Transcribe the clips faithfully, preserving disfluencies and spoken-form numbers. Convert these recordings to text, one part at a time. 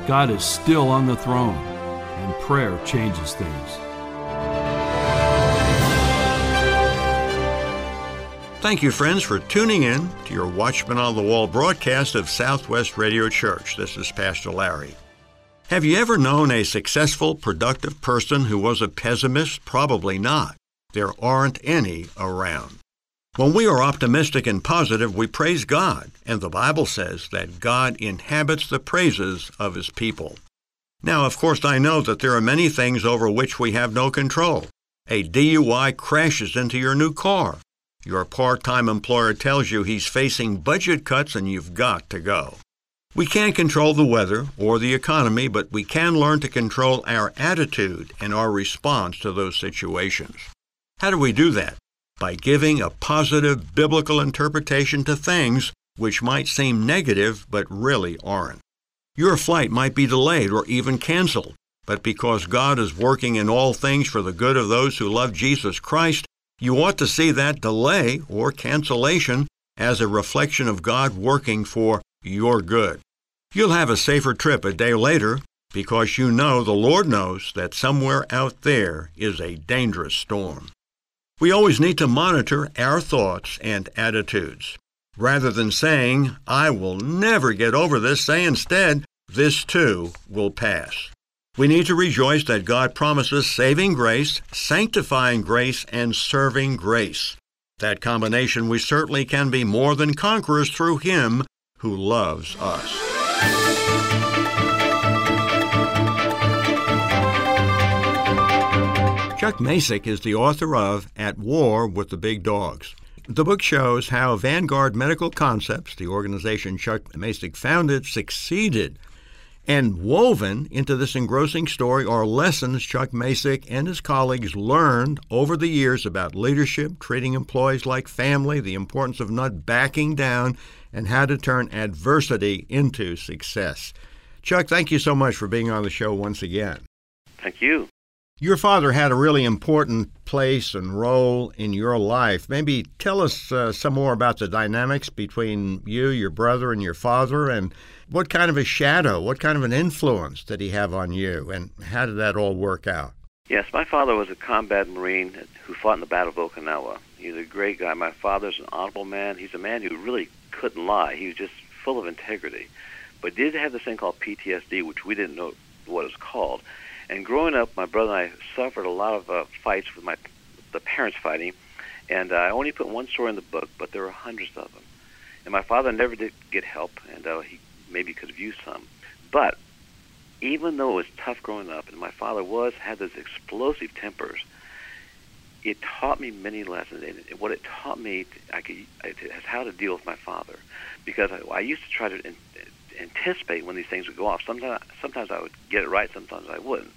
God is still on the throne, and prayer changes things. Thank you, friends, for tuning in to your Watchman on the Wall broadcast of Southwest Radio Church. This is Pastor Larry. Have you ever known a successful, productive person who was a pessimist? Probably not. There aren't any around. When we are optimistic and positive, we praise God, and the Bible says that God inhabits the praises of His people. Now, of course, I know that there are many things over which we have no control. A D U I crashes into your new car. Your part-time employer tells you he's facing budget cuts and you've got to go. We can't control the weather or the economy, but we can learn to control our attitude and our response to those situations. How do we do that? By giving a positive biblical interpretation to things which might seem negative but really aren't. Your flight might be delayed or even canceled, but because God is working in all things for the good of those who love Jesus Christ, you ought to see that delay or cancellation as a reflection of God working for your good. You'll have a safer trip a day later because you know the Lord knows that somewhere out there is a dangerous storm. We always need to monitor our thoughts and attitudes. Rather than saying, "I will never get over this," say instead, "This too will pass." We need to rejoice that God promises saving grace, sanctifying grace, and serving grace. That combination, we certainly can be more than conquerors through Him who loves us. Chuck Masick is the author of At War with the Big Dogs. The book shows how Vanguard Medical Concepts, the organization Chuck Masick founded, succeeded. And woven into this engrossing story are lessons Chuck Masick and his colleagues learned over the years about leadership, treating employees like family, the importance of not backing down, and how to turn adversity into success. Chuck, thank you so much for being on the show once again. Thank you. Your father had a really important place and role in your life. Maybe tell us uh, some more about the dynamics between you, your brother, and your father, and what kind of a shadow, what kind of an influence did he have on you, and how did that all work out? Yes, my father was a combat Marine who fought in the Battle of Okinawa. He's a great guy. My father's an honorable man. He's a man who really couldn't lie. He was just full of integrity. But did have this thing called P T S D, which we didn't know what it was called. And growing up, my brother and I suffered a lot of uh, fights with my the parents fighting, and uh, I only put one story in the book, but there were hundreds of them. And my father never did get help, and uh, he maybe could have used some. But even though it was tough growing up, and my father was had those explosive tempers, it taught me many lessons. And what it taught me, I could, is how to deal with my father, because I, I used to try to in, anticipate when these things would go off. Sometimes, sometimes I would get it right, sometimes I wouldn't.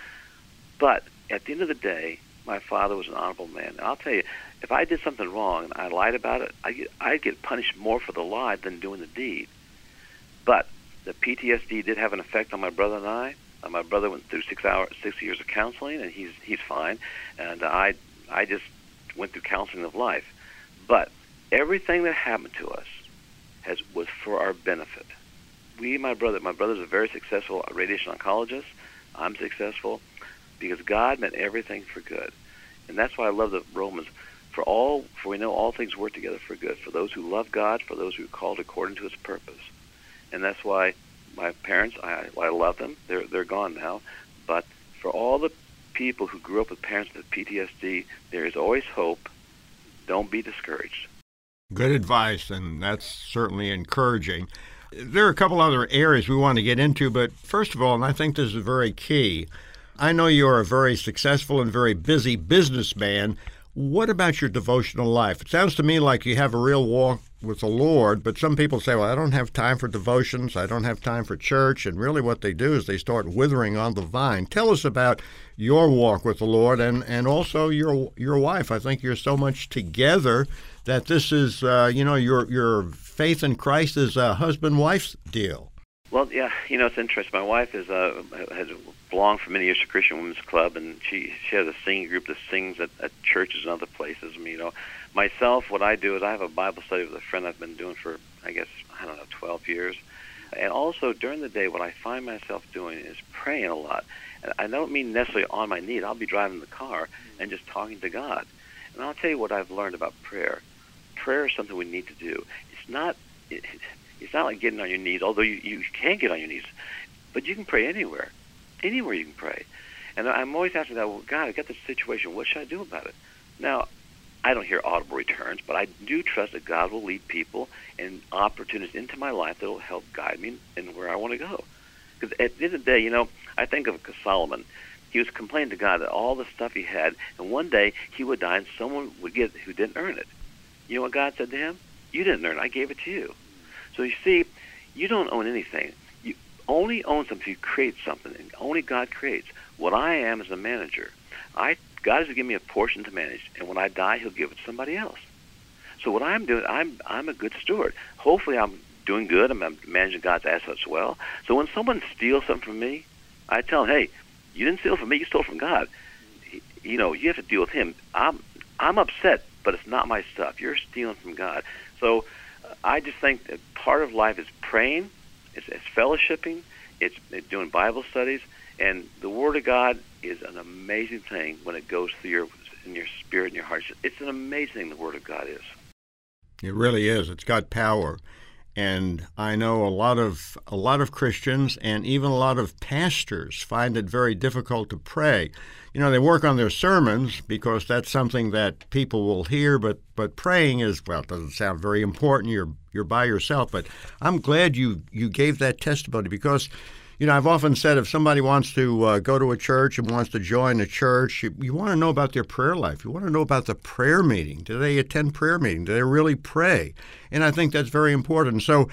But at the end of the day, my father was an honorable man. And I'll tell you, if I did something wrong and I lied about it, I get, I'd get punished more for the lie than doing the deed. But the P T S D did have an effect on my brother and I. Uh, my brother went through six hours, six years of counseling, and he's he's fine. And I I just went through counseling of life. But everything that happened to us has was for our benefit. We, my brother, my brother's a very successful radiation oncologist. I'm successful because God meant everything for good, and that's why I love the Romans. For all, for we know all things work together for good, for those who love God, for those who are called according to His purpose. And that's why my parents, I, I love them. They're they're gone now, but for all the people who grew up with parents with P T S D, there is always hope. Don't be discouraged. Good advice, and that's certainly encouraging. There are a couple other areas we want to get into, but first of all, and I think this is very key, I know you're a very successful and very busy businessman. What about your devotional life? It sounds to me like you have a real walk with the Lord, but some people say, well, I don't have time for devotions, I don't have time for church, and really what they do is they start withering on the vine. Tell us about your walk with the Lord and, and also your your wife. I think you're so much together that this is, uh, you know, your your faith in Christ is a husband-wife's deal. Well, yeah, you know, it's interesting. My wife is uh, has belonged for many years to Christian Women's Club, and she she has a singing group that sings at, at churches and other places. I mean, you know, myself, what I do is I have a Bible study with a friend I've been doing for, I guess, I don't know, twelve years. And also during the day, what I find myself doing is praying a lot. And I don't mean necessarily on my knees. I'll be driving the car and just talking to God. And I'll tell you what I've learned about prayer. Prayer is something we need to do. It's not it, it's not like getting on your knees, although you, you can get on your knees. But you can pray anywhere. Anywhere you can pray. And I'm always asking God, well, God, I got this situation. What should I do about it? Now, I don't hear audible returns, but I do trust that God will lead people and opportunities into my life that will help guide me in where I want to go. Because at the end of the day, you know, I think of Solomon. He was complaining to God that all the stuff he had, and one day he would die and someone would get it who didn't earn it. You know what God said to him? You didn't earn it. I gave it to you. So you see, you don't own anything. You only own something if you create something, and only God creates. What I am is a manager. I God is to give me a portion to manage, and when I die, He'll give it to somebody else. So what I'm doing, I'm I'm a good steward. Hopefully, I'm doing good. I'm, I'm managing God's assets well. So when someone steals something from me, I tell them, hey, you didn't steal from me. You stole from God. You know, you have to deal with Him. I'm I'm upset, but it's not my stuff. You're stealing from God. So uh, I just think that part of life is praying, it's, it's fellowshipping, it's, it's doing Bible studies, and the Word of God is an amazing thing when it goes through your in your spirit and your heart. It's an amazing thing the Word of God is. It really is. It's got power. And I know a lot of a lot of Christians and even a lot of pastors find it very difficult to pray. You know, they work on their sermons because that's something that people will hear, but but praying is, well, it doesn't sound very important. You're you're by yourself. But I'm glad you, you gave that testimony because, you know, I've often said if somebody wants to uh, go to a church and wants to join a church, you, you want to know about their prayer life. You want to know about the prayer meeting. Do they attend prayer meeting? Do they really pray? And I think that's very important. So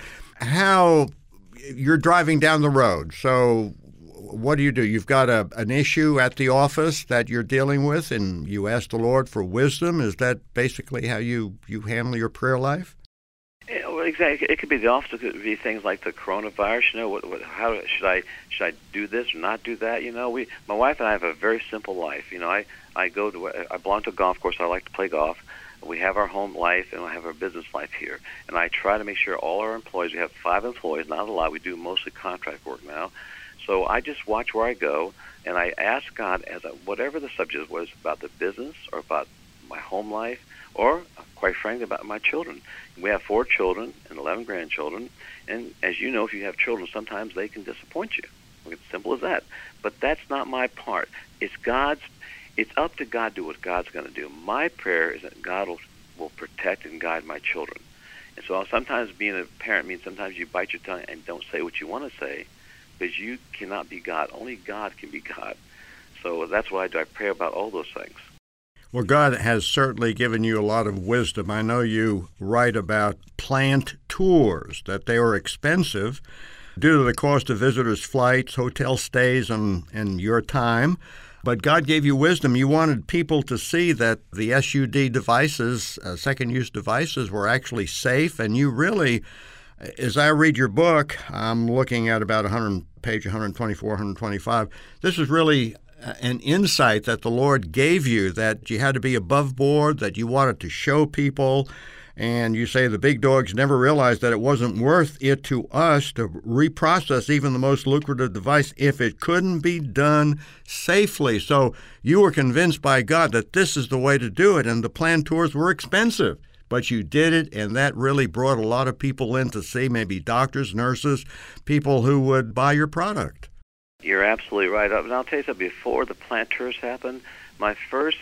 how you're driving down the road. So what do you do? You've got a, an issue at the office that you're dealing with, and you ask the Lord for wisdom. Is that basically how you, you handle your prayer life? Yeah, well, exactly. It could be the opposite. It could be things like the coronavirus. You know, what, what, how should I should I do this or not do that? You know, we, my wife and I have a very simple life. You know, I I go to I belong to a golf course. I like to play golf. We have our home life and we have our business life here. And I try to make sure all our employees. We have five employees, not a lot. We do mostly contract work now. So I just watch where I go, and I ask God, as a, whatever the subject was, about the business or about my home life, or quite frankly about my children. We have four children and eleven grandchildren, and as you know, if you have children, sometimes they can disappoint you. It's simple as that. But that's not my part. It's God's. It's up to God to do what God's going to do. My prayer is that God will, will protect and guide my children. And so sometimes being a parent means sometimes you bite your tongue and don't say what you want to say, because you cannot be God. Only God can be God. So that's what I do. I pray about all those things. Well, God has certainly given you a lot of wisdom. I know you write about plant tours, that they are expensive due to the cost of visitors' flights, hotel stays, and, and your time. But God gave you wisdom. You wanted people to see that the S U D devices, uh, second-use devices, were actually safe, and you really, as I read your book, I'm looking at about one hundred, page one twenty-four, one twenty-five. This is really an insight that the Lord gave you, that you had to be above board, that you wanted to show people. And you say the big dogs never realized that it wasn't worth it to us to reprocess even the most lucrative device if it couldn't be done safely. So you were convinced by God that this is the way to do it, and the planned tours were expensive. But you did it, and that really brought a lot of people in to see, maybe doctors, nurses, people who would buy your product. You're absolutely right. And I'll tell you something, before the plant tours happened, my first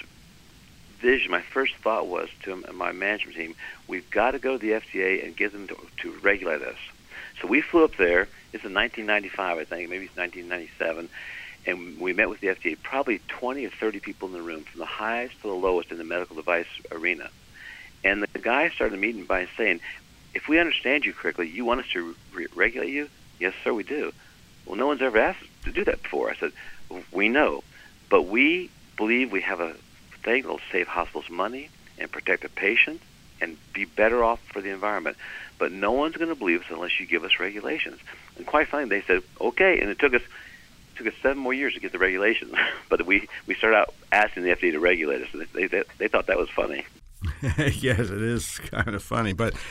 vision, my first thought was to my management team, we've got to go to the F D A and get them to, to regulate us. So we flew up there. It's in nineteen ninety-five, I think, maybe it's nineteen ninety-seven, and we met with the F D A, probably twenty or thirty people in the room, from the highest to the lowest in the medical device arena. And the guy started the meeting by saying, if we understand you correctly, you want us to re- regulate you? Yes, sir, we do. Well, no one's ever asked us to do that before. I said, we know, but we believe we have a thing that will save hospitals money and protect the patient and be better off for the environment. But no one's going to believe us unless you give us regulations. And quite frankly, they said, okay, and it took us took us seven more years to get the regulations. But we, we started out asking the F D A to regulate us, and they, they, they thought that was funny. Yes, it is kind of funny. But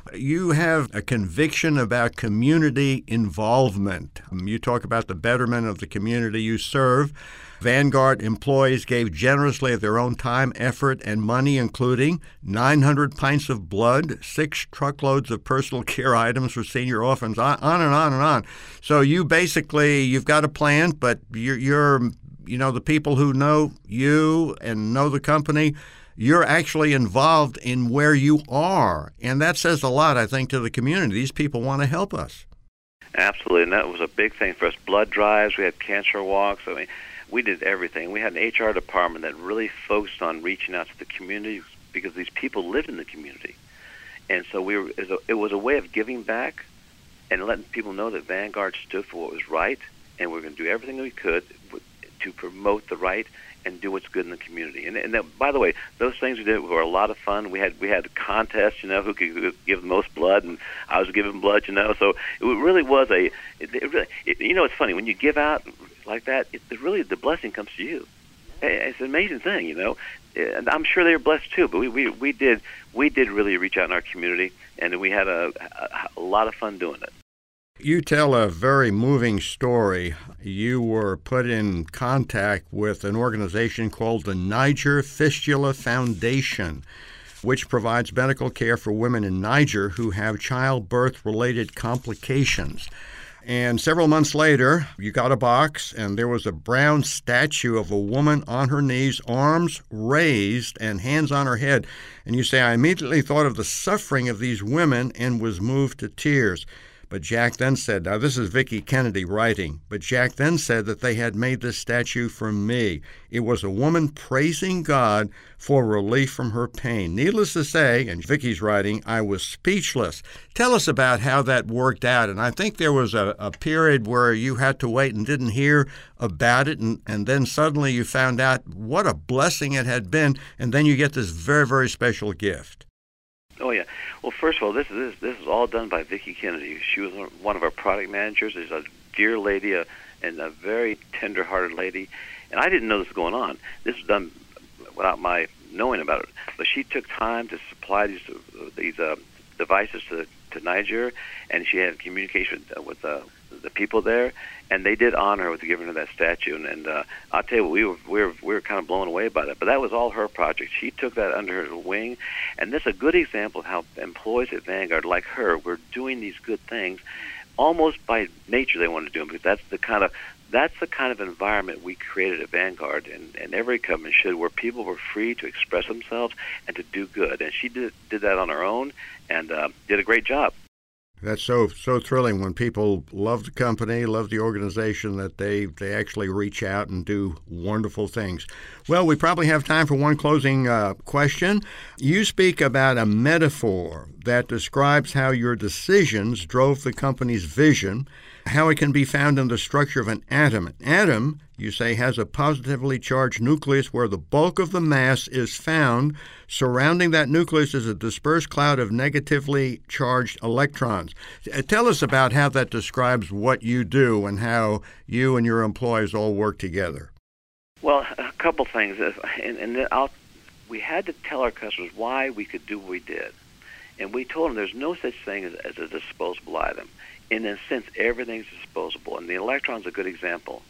You have a conviction about community involvement. You talk about the betterment of the community you serve. Vanguard employees gave generously of their own time, effort, and money, including nine hundred pints of blood, six truckloads of personal care items for senior orphans, on, on and on and on. So you basically, you've got a plan, but you're, you're, you know, the people who know you and know the company, you're actually involved in where you are. And that says a lot, I think, to the community. These people want to help us. Absolutely, and that was a big thing for us. Blood drives, we had cancer walks. I mean, we did everything. We had an H R department that really focused on reaching out to the community because these people lived in the community. And so we were, it was a, it was a way of giving back and letting people know that Vanguard stood for what was right, and we we're going to do everything we could to promote the right and do what's good in the community. And, and that, by the way, those things we did were a lot of fun. We had we had contests, you know, who could give the most blood, and I was giving blood, you know. So it really was a, it, it really, it, you know, it's funny when you give out like that. It, it really, the blessing comes to you. It's an amazing thing, you know. And I'm sure they were blessed too. But we we, we did we did really reach out in our community, and we had a, a, a lot of fun doing it. You tell a very moving story. You were put in contact with an organization called the Niger Fistula Foundation, which provides medical care for women in Niger who have childbirth-related complications. And several months later, you got a box, and there was a brown statue of a woman on her knees, arms raised and hands on her head. And you say, I immediately thought of the suffering of these women and was moved to tears. But Jack then said, now this is Vicki Kennedy writing, but Jack then said that they had made this statue for me. It was a woman praising God for relief from her pain. Needless to say, and Vicki's writing, I was speechless. Tell us about how that worked out. And I think there was a, a period where you had to wait and didn't hear about it, and, and then suddenly you found out what a blessing it had been, and then you get this very, very special gift. Oh, yeah. Well, first of all, this is this is all done by Vicki Kennedy. She was one of our product managers. She's a dear lady a, and a very tender-hearted lady. And I didn't know this was going on. This was done without my knowing about it. But she took time to supply these these uh, devices to to Niger, and she had communication with uh, the people there, and they did honor her with giving her that statue. And, and uh, I'll tell you what, we were, we were we were kind of blown away by that. But that was all her project. She took that under her wing, and this is a good example of how employees at Vanguard, like her, were doing these good things almost by nature. They wanted to do them because that's the kind of that's the kind of environment we created at Vanguard, and, and every company should, where people were free to express themselves and to do good. And she did did that on her own, and uh, did a great job. That's so so thrilling when people love the company, love the organization, that they, they actually reach out and do wonderful things. Well, we probably have time for one closing uh, question. You speak about a metaphor that describes how your decisions drove the company's vision, how it can be found in the structure of an atom. An atom, you say, has a positively charged nucleus where the bulk of the mass is found. Surrounding that nucleus is a dispersed cloud of negatively charged electrons. Tell us about how that describes what you do and how you and your employees all work together. Well, a couple things. And, and I'll, we had to tell our customers why we could do what we did. And we told them there's no such thing as, as a disposable item. In a sense, everything's disposable. And the electron's a good example.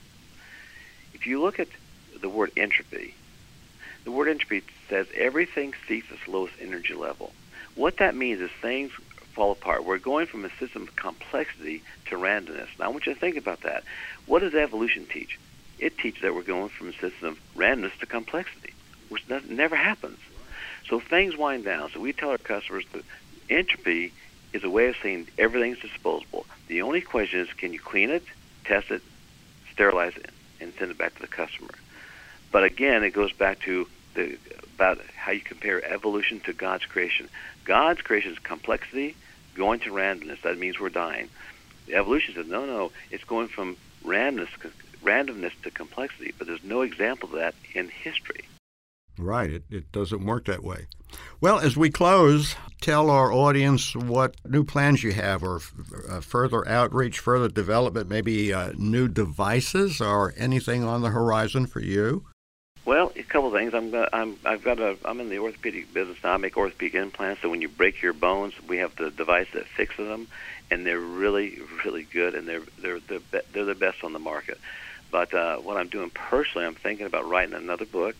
If you look at the word entropy, the word entropy says everything seeks its lowest energy level. What that means is things fall apart. We're going from a system of complexity to randomness. Now, I want you to think about that. What does evolution teach? It teaches that we're going from a system of randomness to complexity, which never happens. So things wind down. So we tell our customers that entropy is a way of saying everything's disposable. The only question is, can you clean it, test it, sterilize it, and send it back to the customer? But again, it goes back to the, about how you compare evolution to God's creation. God's creation is complexity going to randomness. That means we're dying. The evolution says, no, no, it's going from randomness, randomness to complexity. But there's no example of that in history. Right. It, it doesn't work that way. Well, as we close, tell our audience what new plans you have, or uh, further outreach, further development, maybe uh, new devices or anything on the horizon for you. Well, a couple of things. I'm, gonna, I'm, I've got a, I'm in the orthopedic business now. I make orthopedic implants. So when you break your bones, we have the device that fixes them, and they're really, really good, and they're they're the be, they're the best on the market. But uh, what I'm doing personally, I'm thinking about writing another book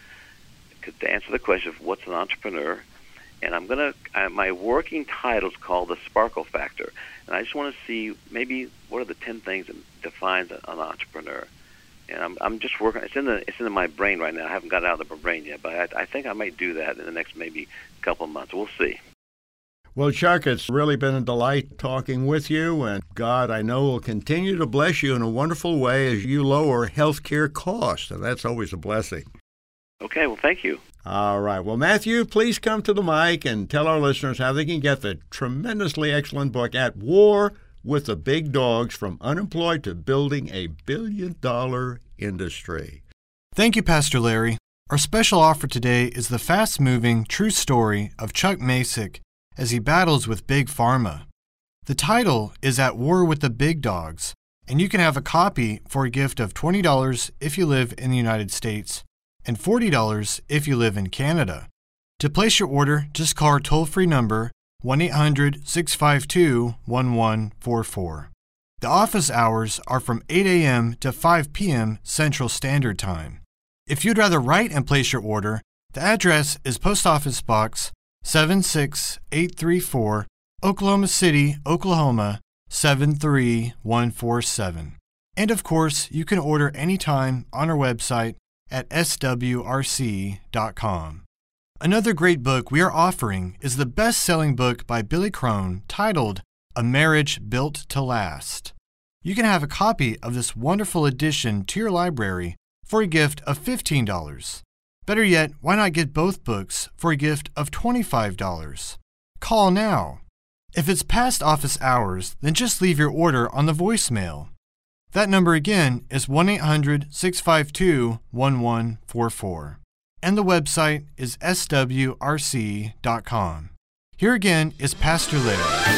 to answer the question of what's an entrepreneur. And I'm gonna, uh, my working title is called The Sparkle Factor, and I just want to see maybe what are the ten things that defines an entrepreneur. And I'm, I'm just working. It's in the, it's in my brain right now. I haven't got it out of my brain yet, but I, I think I might do that in the next maybe couple of months. We'll see. Well, Chuck, it's really been a delight talking with you, and God, I know, will continue to bless you in a wonderful way as you lower health care costs, and that's always a blessing. Okay, well, thank you. All right. Well, Matthew, please come to the mic and tell our listeners how they can get the tremendously excellent book, At War with the Big Dogs, From Unemployed to Building a Billion-Dollar Industry. Thank you, Pastor Larry. Our special offer today is the fast-moving, true story of Chuck Masick as he battles with Big Pharma. The title is At War with the Big Dogs, and you can have a copy for a gift of twenty dollars if you live in the United States and forty dollars if you live in Canada. To place your order, just call our toll-free number, one eight hundred, six five two, one one four four. The office hours are from eight a.m. to five p.m. Central Standard Time. If you'd rather write and place your order, the address is Post Office Box seven six eight three four, Oklahoma City, Oklahoma seven three one four seven. And of course, you can order anytime on our website at s w r c dot com. Another great book we are offering is the best-selling book by Billy Crone titled A Marriage Built to Last. You can have a copy of this wonderful edition to your library for a gift of fifteen dollars. Better yet, why not get both books for a gift of twenty-five dollars? Call now. If it's past office hours, then just leave your order on the voicemail. That number again is one eight hundred, six five two, one one four four. And the website is s w r c dot com. Here again is Pastor Larry.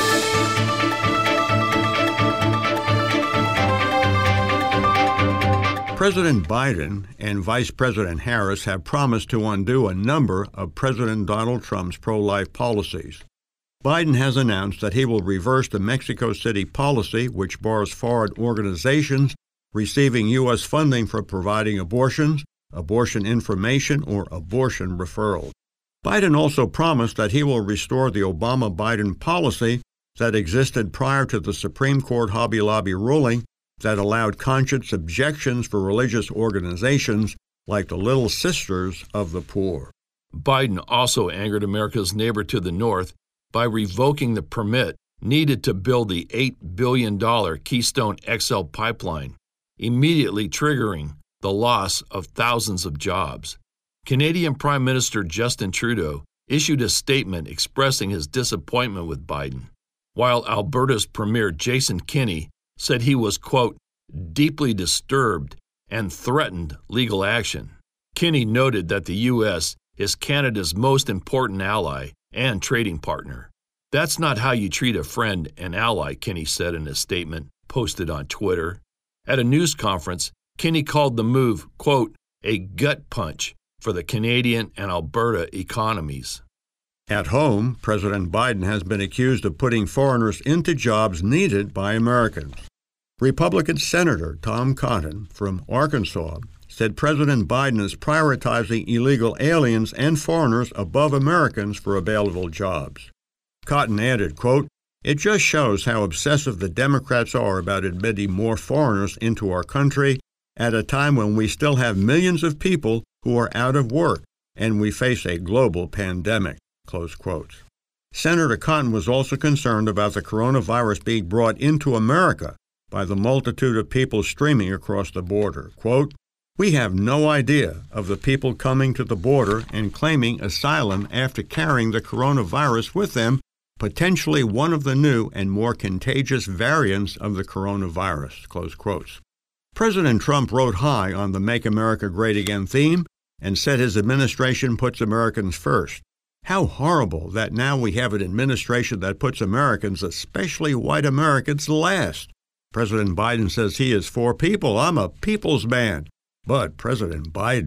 President Biden and Vice President Harris have promised to undo a number of President Donald Trump's pro-life policies. Biden has announced that he will reverse the Mexico City policy, which bars foreign organizations receiving U S funding for providing abortions, abortion information, or abortion referrals. Biden also promised that he will restore the Obama-Biden policy that existed prior to the Supreme Court Hobby Lobby ruling that allowed conscience objections for religious organizations like the Little Sisters of the Poor. Biden also angered America's neighbor to the north by revoking the permit needed to build the eight billion dollars Keystone X L pipeline, immediately triggering the loss of thousands of jobs. Canadian Prime Minister Justin Trudeau issued a statement expressing his disappointment with Biden, while Alberta's Premier Jason Kenney said he was, quote, deeply disturbed and threatened legal action. Kenney noted that the U S is Canada's most important ally and trading partner. That's not how you treat a friend and ally, Kenney said in a statement posted on Twitter. At a news conference, Kenney called the move, quote, a gut punch for the Canadian and Alberta economies. At home, President Biden has been accused of putting foreigners into jobs needed by Americans. Republican Senator Tom Cotton from Arkansas said President Biden is prioritizing illegal aliens and foreigners above Americans for available jobs. Cotton added, quote, it just shows how obsessive the Democrats are about admitting more foreigners into our country at a time when we still have millions of people who are out of work and we face a global pandemic, close quotes. Senator Cotton was also concerned about the coronavirus being brought into America by the multitude of people streaming across the border. Quote, we have no idea of the people coming to the border and claiming asylum after carrying the coronavirus with them, potentially one of the new and more contagious variants of the coronavirus, close quotes. President Trump rode high on the Make America Great Again theme and said his administration puts Americans first. How horrible that now we have an administration that puts Americans, especially white Americans, last. President Biden says he is for people. I'm a people's man. But President Biden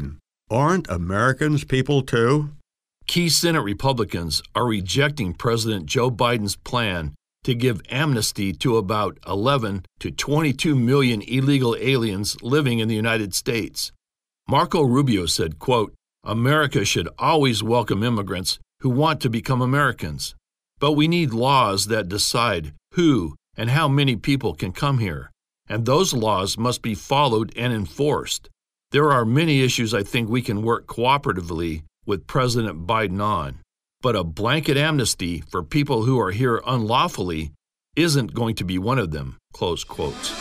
Aren't Americans people too? Key Senate Republicans are rejecting President Joe Biden's plan to give amnesty to about eleven to twenty-two million illegal aliens living in the United States. Marco Rubio said, quote, "America should always welcome immigrants who want to become Americans. But we need laws that decide who and how many people can come here, and those laws must be followed and enforced. There are many issues I think we can work cooperatively with President Biden on, but a blanket amnesty for people who are here unlawfully isn't going to be one of them," close quotes.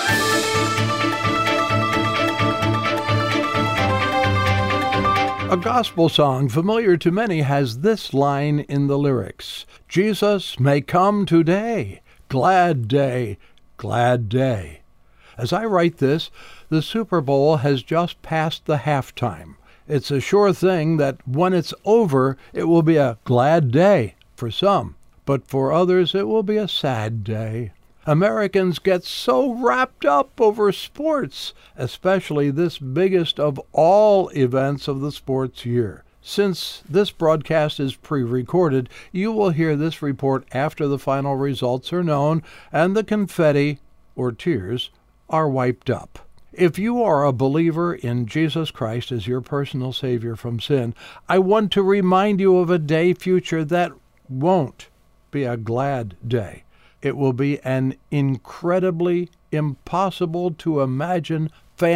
A gospel song familiar to many has this line in the lyrics: "Jesus may come today, glad day, glad day." As I write this, the Super Bowl has just passed the halftime. It's a sure thing that when it's over, it will be a glad day for some, but for others it will be a sad day. Americans get so wrapped up over sports, especially this biggest of all events of the sports year. Since this broadcast is pre-recorded, you will hear this report after the final results are known and the confetti, or tears, are wiped up. If you are a believer in Jesus Christ as your personal Savior from sin, I want to remind you of a day future that won't be a glad day. It will be an incredibly, impossible to imagine,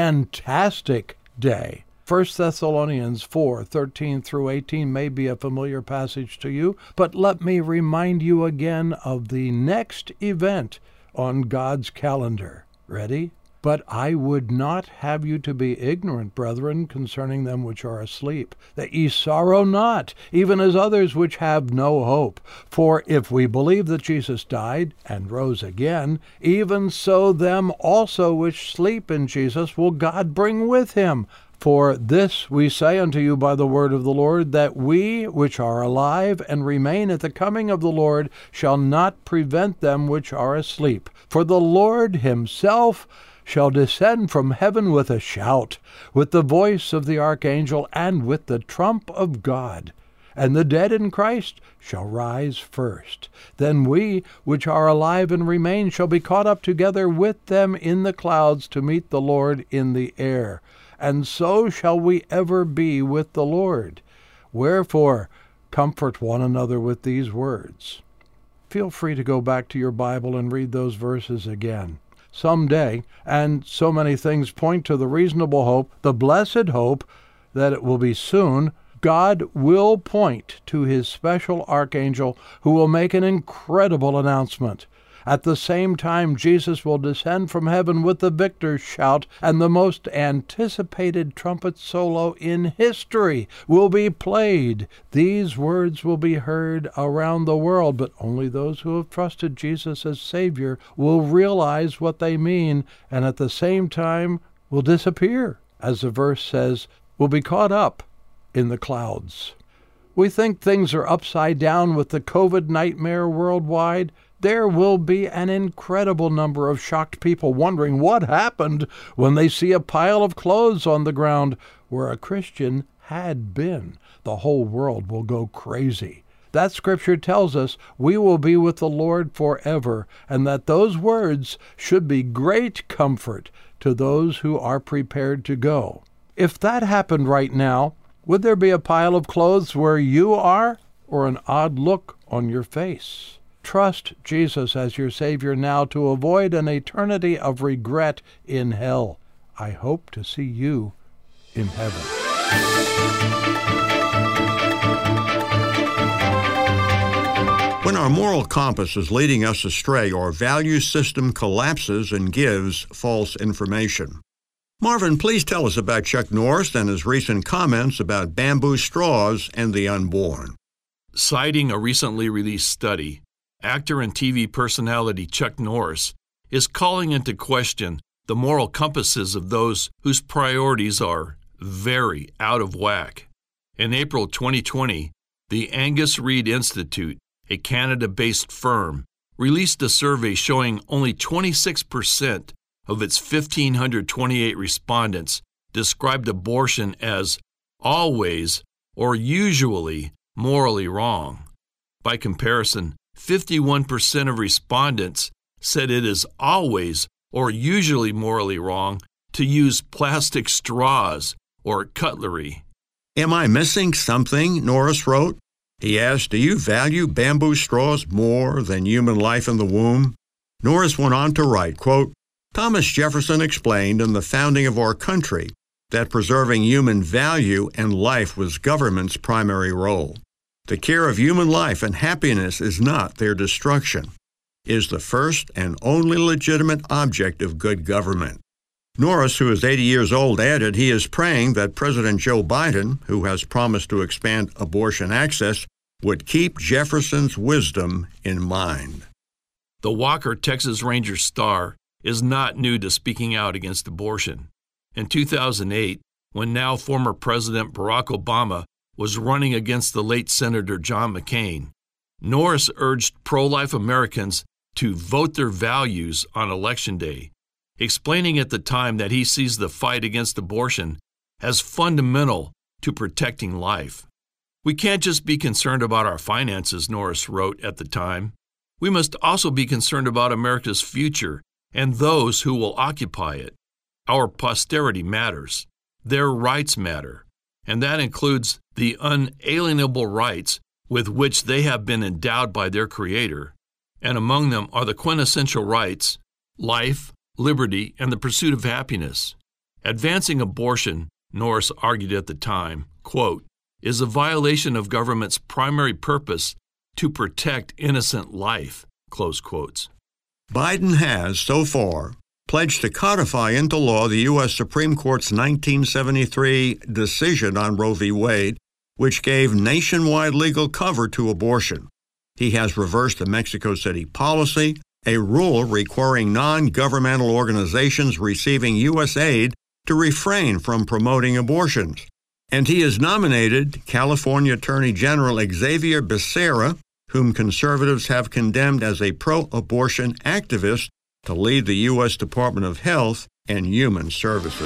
fantastic day. First Thessalonians four, thirteen through eighteen may be a familiar passage to you, but let me remind you again of the next event on God's calendar. Ready? "But I would not have you to be ignorant, brethren, concerning them which are asleep, that ye sorrow not, even as others which have no hope. For if we believe that Jesus died and rose again, even so them also which sleep in Jesus will God bring with him. For this we say unto you by the word of the Lord, that we which are alive and remain at the coming of the Lord shall not prevent them which are asleep. For the Lord himself shall descend from heaven with a shout, with the voice of the archangel, and with the trump of God. And the dead in Christ shall rise first. Then we, which are alive and remain, shall be caught up together with them in the clouds to meet the Lord in the air. And so shall we ever be with the Lord. Wherefore, comfort one another with these words." Feel free to go back to your Bible and read those verses again. Someday, and so many things point to the reasonable hope, the blessed hope, that it will be soon, God will point to his special archangel who will make an incredible announcement. At the same time, Jesus will descend from heaven with the victor's shout, and the most anticipated trumpet solo in history will be played. These words will be heard around the world, but only those who have trusted Jesus as Savior will realize what they mean, and at the same time will disappear, as the verse says, will be caught up in the clouds. We think things are upside down with the COVID nightmare worldwide. There will be an incredible number of shocked people wondering what happened when they see a pile of clothes on the ground where a Christian had been. The whole world will go crazy. That scripture tells us we will be with the Lord forever, and that those words should be great comfort to those who are prepared to go. If that happened right now, would there be a pile of clothes where you are, or an odd look on your face? Trust Jesus as your Savior now to avoid an eternity of regret in hell. I hope to see you in heaven. When our moral compass is leading us astray, our value system collapses and gives false information. Marvin, please tell us about Chuck Norris and his recent comments about bamboo straws and the unborn. Citing a recently released study, actor and T V personality Chuck Norris is calling into question the moral compasses of those whose priorities are very out of whack. In April twenty twenty, the Angus Reid Institute, a Canada-based firm, released a survey showing only twenty-six percent of its one thousand five hundred twenty-eight respondents described abortion as always or usually morally wrong. By comparison, fifty-one percent of respondents said it is always or usually morally wrong to use plastic straws or cutlery. Am I missing something? Norris wrote. He asked, do you value bamboo straws more than human life in the womb? Norris went on to write, quote, Thomas Jefferson explained in the founding of our country that preserving human value and life was government's primary role. The care of human life and happiness is not their destruction, is the first and only legitimate object of good government. Norris, who is eighty years old, added he is praying that President Joe Biden, who has promised to expand abortion access, would keep Jefferson's wisdom in mind. The Walker Texas Ranger star is not new to speaking out against abortion. In two thousand eight, when now former President Barack Obama was running against the late Senator John McCain, Norris urged pro-life Americans to vote their values on Election Day, explaining at the time that he sees the fight against abortion as fundamental to protecting life. We can't just be concerned about our finances, Norris wrote at the time. We must also be concerned about America's future and those who will occupy it. Our posterity matters. Their rights matter. And that includes the unalienable rights with which they have been endowed by their Creator. And among them are the quintessential rights, life, liberty, and the pursuit of happiness. Advancing abortion, Norris argued at the time, quote, is a violation of government's primary purpose to protect innocent life, close quotes. Biden has, so far, pledged to codify into law the U S Supreme Court's nineteen seventy-three decision on Roe v. Wade, which gave nationwide legal cover to abortion. He has reversed the Mexico City policy, a rule requiring non-governmental organizations receiving U S aid to refrain from promoting abortions. And he has nominated California Attorney General Xavier Becerra, whom conservatives have condemned as a pro-abortion activist, to lead the U S Department of Health and Human Services.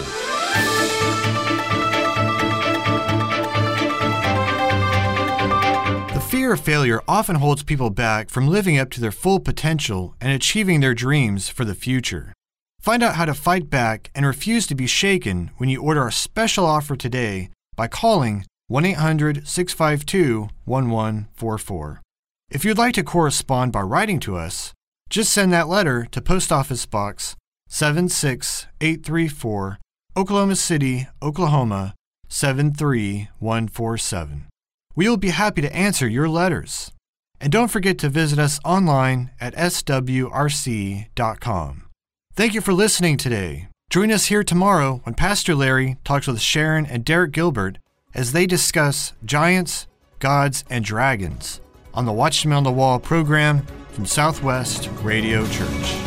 The fear of failure often holds people back from living up to their full potential and achieving their dreams for the future. Find out how to fight back and refuse to be shaken when you order our special offer today by calling one eight hundred, six five two, one one four four. If you'd like to correspond by writing to us, just send that letter to Post Office Box seven six eight three four, Oklahoma City, Oklahoma seven three one four seven. We will be happy to answer your letters. And don't forget to visit us online at s w r c dot com. Thank you for listening today. Join us here tomorrow when Pastor Larry talks with Sharon and Derek Gilbert as they discuss giants, gods, and dragons on the Watchmen on the Wall program from Southwest Radio Church.